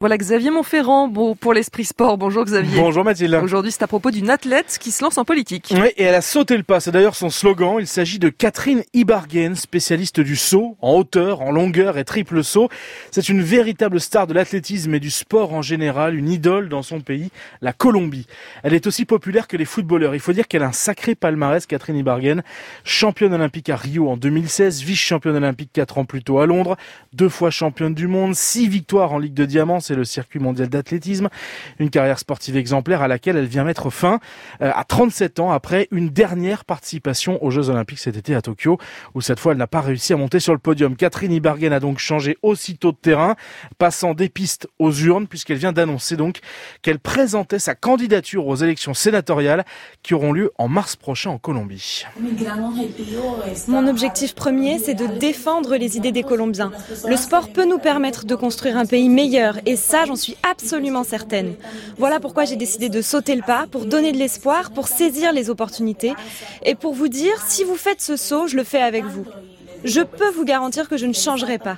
Voilà Xavier Montferrand, bon, pour l'Esprit Sport. Bonjour Xavier. Bonjour Mathilde. Aujourd'hui, c'est à propos d'une athlète qui se lance en politique. Oui, et elle a sauté le pas, c'est d'ailleurs son slogan. Il s'agit de Catherine Ibarguen, spécialiste du saut, en hauteur, en longueur et triple saut. C'est une véritable star de l'athlétisme et du sport en général, une idole dans son pays, la Colombie. Elle est aussi populaire que les footballeurs. Il faut dire qu'elle a un sacré palmarès, Catherine Ibarguen. Championne olympique à Rio en 2016, vice-championne olympique 4 ans plus tôt à Londres, 2 fois championne du monde, 6 victoires en Ligue de Diamants, c'est le circuit mondial d'athlétisme. Une carrière sportive exemplaire à laquelle elle vient mettre fin à 37 ans après une dernière participation aux Jeux Olympiques cet été à Tokyo, où cette fois elle n'a pas réussi à monter sur le podium. Catherine Ibarguen a donc changé aussitôt de terrain, passant des pistes aux urnes, puisqu'elle vient d'annoncer donc qu'elle présentait sa candidature aux élections sénatoriales qui auront lieu en mars prochain en Colombie. Mon objectif premier, c'est de défendre les idées des Colombiens. Le sport peut nous permettre de construire un pays meilleur et ça, j'en suis absolument certaine. Voilà pourquoi j'ai décidé de sauter le pas, pour donner de l'espoir, pour saisir les opportunités et pour vous dire, si vous faites ce saut, je le fais avec vous. Je peux vous garantir que je ne changerai pas.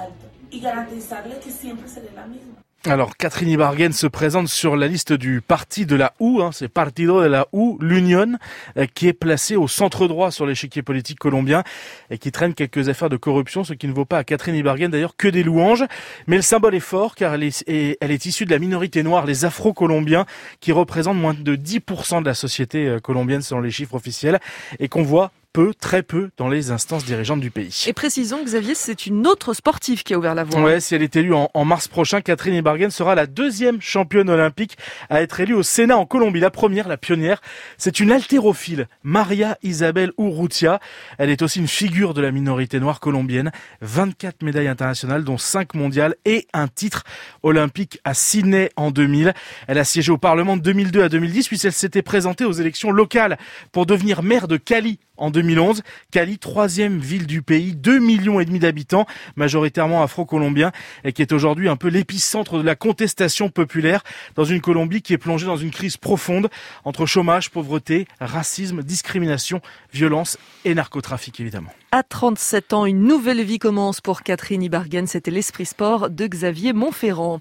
Alors, Catherine Ibarguen se présente sur la liste du parti de la U, c'est Partido de la U, l'Union, qui est placé au centre droit sur l'échiquier politique colombien et qui traîne quelques affaires de corruption, ce qui ne vaut pas à Catherine Ibarguen d'ailleurs que des louanges. Mais le symbole est fort car elle est issue de la minorité noire, les Afro-Colombiens, qui représentent moins de 10% de la société colombienne selon les chiffres officiels et qu'on voit très peu dans les instances dirigeantes du pays. Et précisons, Xavier, c'est une autre sportive qui a ouvert la voie. Ouais, si elle est élue en mars prochain, Catherine Ibarguen sera la deuxième championne olympique à être élue au Sénat en Colombie. La première, la pionnière, c'est une haltérophile, Maria Isabel Urrutia. Elle est aussi une figure de la minorité noire colombienne. 24 médailles internationales, dont 5 mondiales et un titre olympique à Sydney en 2000. Elle a siégé au Parlement de 2002 à 2010, puis elle s'était présentée aux élections locales pour devenir maire de Cali en 2011. Cali, 3e ville du pays, 2,5 millions d'habitants, majoritairement afro-colombiens, et qui est aujourd'hui un peu l'épicentre de la contestation populaire dans une Colombie qui est plongée dans une crise profonde entre chômage, pauvreté, racisme, discrimination, violence et narcotrafic évidemment. À 37 ans, une nouvelle vie commence pour Catherine Ibarguen. C'était l'Esprit Sport de Xavier Montferrand.